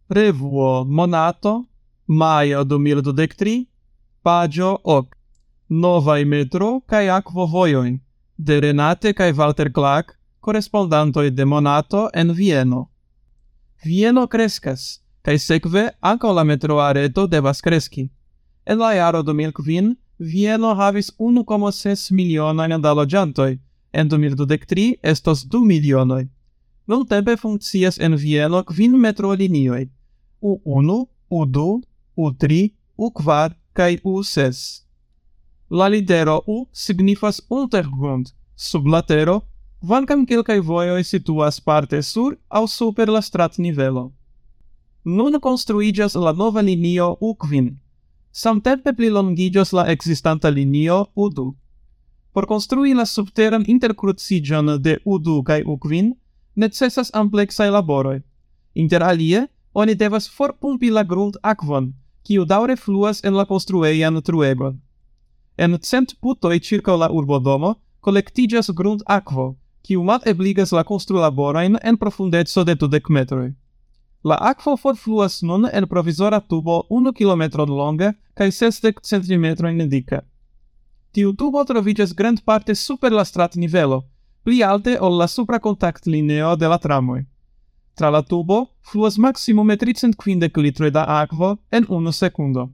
Revuo Monato, maio 2023, pagio 8. Novae metro cae aquovojoi, de Renate cae Walter Clark, correspondantoi de Monato en Vieno. Vieno crescas, cae sekve ankaŭ la metroareto devas kreski. En la jaro 2005, Vieno havis 1,6 milionojn da loĝantoj, en 2023 estos 2 milionoj. Nuntempe funkcias en Vieno 5 metrolinioj, U1, U2, U3, U4 kaj U6. La litero U signifas Untergrund, sub la tero, kvankam kelkaj vojoj situas parte sur aŭ super la stratnivelo. Nun konstruiĝas la nova linio U5. Samtempe plilongiĝos la ekzistanta linio U2. Por konstrui la subteran interkruciĝon de U2 kaj U5, necesas ampleksaj laboroj. Inter alie, oni devas forpumpi la grundakvon, kiu daŭre fluas en la konstruejan truegon. En 100 putoj ĉirkaŭ la urbodomo kolektiĝas grundakvo, kiu malebligas la konstrulaborojn en profundeco de 20 metroj. La akvo forfluas nun en provizora tubo 1 kilometron longa kaj 60 centimetrojn dika. Tiu tubo troviĝas grandparte super la stratnivelo, pli alte ol la supra kontaktlinio de la tramoj. Tra la tubo fluas maximume 350 litroj da akvo en 1 sekundo.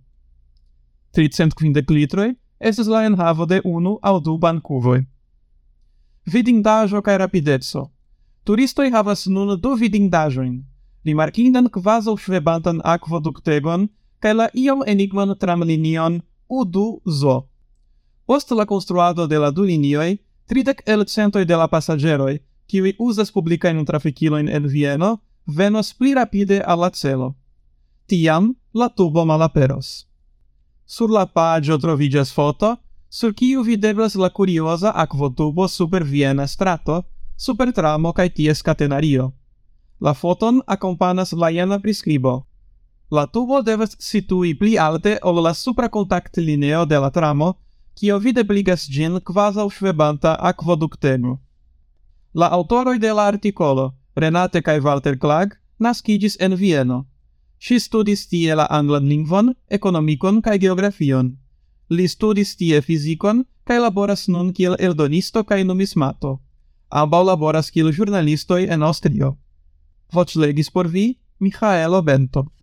350 litroj estas la enhavo de 1 aŭ 2 bankuvoj. Vidindaĵo kaj rapideco. Turistoj havas nun 2 vidindaĵojn: rimarkindan kvazaŭ ŝvebantan akvoduktegon kaj la iom enigman tramlinion U2-ZO. Post la konstruado de la 2 linioj, 30% de la pasaĝeroj, kiuj uzas publikajn trafikilojn en Vieno, venos pli rapide al la celo. Tiam la tubo malaperos. Sur la paĝo troviĝas foto, sur kiu videblas la kurioza akvotubo super Viena strato, super tramo kaj ties katenario. La foton akompanas la jena priskribo. La tubo devas situi pli alte ol la supra kontaktlinio de la tramo, kio videbligas ĝin kvazaŭ ŝvebanta akvoduktego. La aŭtoroj de la artikolo, Renate kaj Walter Clark, naskiĝis en Vieno. Ŝi studis tie la anglan lingvon, ekonomikon kaj geografion. Li studis tie fizikon kaj laboras nun kiel eldonisto kaj numismato. Ambaŭ laboras kiel ĵurnalistoj en Aŭstrio. Voĉlegis por vi Miĥaelo Bento.